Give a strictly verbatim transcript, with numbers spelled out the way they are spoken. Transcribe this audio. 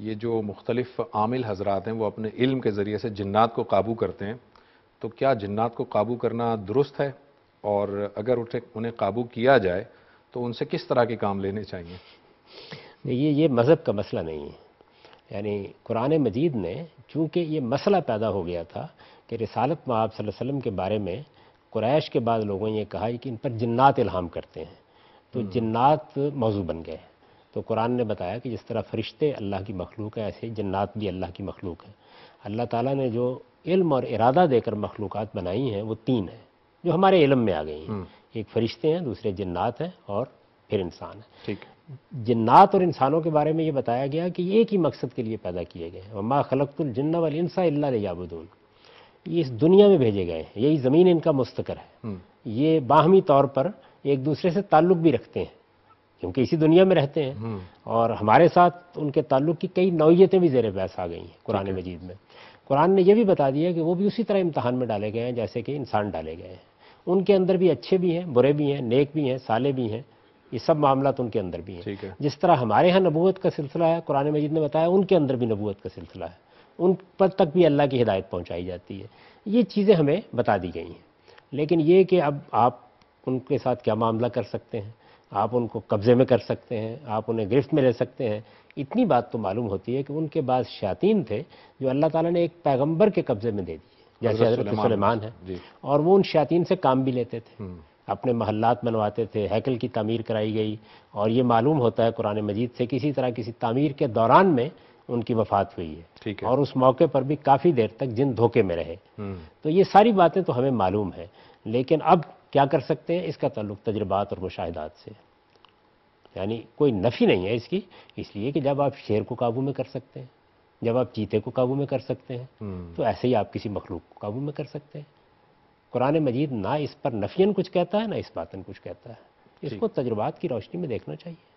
یہ جو مختلف عامل حضرات ہیں وہ اپنے علم کے ذریعے سے جنات کو قابو کرتے ہیں، تو کیا جنات کو قابو کرنا درست ہے؟ اور اگر انہیں قابو کیا جائے تو ان سے کس طرح کے کام لینے چاہیے؟ یہ یہ مذہب کا مسئلہ نہیں ہے، یعنی قرآن مجید نے چونکہ یہ مسئلہ پیدا ہو گیا تھا کہ رسالت میں آپ صلی اللہ علیہ وسلم کے بارے میں قریش کے بعد لوگوں نے یہ کہا کہ ان پر جنات الہام کرتے ہیں، تو جنات موضوع بن گئے۔ تو قرآن نے بتایا کہ جس طرح فرشتے اللہ کی مخلوق ہے، ایسے جنات بھی اللہ کی مخلوق ہے۔ اللہ تعالیٰ نے جو علم اور ارادہ دے کر مخلوقات بنائی ہیں وہ تین ہیں جو ہمارے علم میں آ گئی ہیں، ایک فرشتے ہیں، دوسرے جنات ہیں، اور پھر انسان ہیں۔ ٹھیک ہے۔ جنات اور انسانوں کے بارے میں یہ بتایا گیا کہ یہ ایک ہی مقصد کے لیے پیدا کیے گئے ہیں، وما خلقت الجن والانس الا لیعبدون، یہ اس دنیا میں بھیجے گئے ہیں، یہی زمین ان کا مستقر ہے، یہ باہمی طور پر ایک دوسرے سے تعلق بھی رکھتے ہیں کیونکہ اسی دنیا میں رہتے ہیں، اور ہمارے ساتھ ان کے تعلق کی کئی نوعیتیں بھی زیر بحث آ گئی ہیں قرآن مجید میں۔ قرآن نے یہ بھی بتا دیا کہ وہ بھی اسی طرح امتحان میں ڈالے گئے ہیں جیسے کہ انسان ڈالے گئے ہیں، ان کے اندر بھی اچھے بھی ہیں، برے بھی ہیں، نیک بھی ہیں، صالح بھی ہیں، یہ سب معاملات ان کے اندر بھی ہیں۔ جس طرح ہمارے ہاں نبوت کا سلسلہ ہے، قرآن مجید نے بتایا ان کے اندر بھی نبوت کا سلسلہ ہے، ان پر تک بھی اللہ کی ہدایت پہنچائی جاتی ہے۔ یہ چیزیں ہمیں بتا دی گئی ہیں، لیکن یہ کہ اب آپ ان کے ساتھ کیا معاملہ کر سکتے ہیں، آپ ان کو قبضے میں کر سکتے ہیں، آپ انہیں گرفت میں لے سکتے ہیں، اتنی بات تو معلوم ہوتی ہے کہ ان کے بعض شیاطین تھے جو اللہ تعالیٰ نے ایک پیغمبر کے قبضے میں دے دیے، جیسے حضرت سلیمان ہے، اور وہ ان شیاطین سے کام بھی لیتے تھے، اپنے محلات بنواتے تھے، ہیکل کی تعمیر کرائی گئی، اور یہ معلوم ہوتا ہے قرآن مجید سے کسی طرح کسی تعمیر کے دوران میں ان کی وفات ہوئی ہے، اور اس موقع پر بھی کافی دیر تک جن دھوکے میں رہے۔ تو یہ ساری باتیں تو ہمیں معلوم ہیں، لیکن اب کیا کر سکتے ہیں، اس کا تعلق تجربات اور مشاہدات سے، یعنی کوئی نفی نہیں ہے اس کی، اس لیے کہ جب آپ شیر کو قابو میں کر سکتے ہیں، جب آپ چیتے کو قابو میں کر سکتے ہیں، تو ایسے ہی آپ کسی مخلوق کو قابو میں کر سکتے ہیں۔ قرآن مجید نہ اس پر نفیاً کچھ کہتا ہے، نہ اس باتاً کچھ کہتا ہے، اس کو تجربات کی روشنی میں دیکھنا چاہیے۔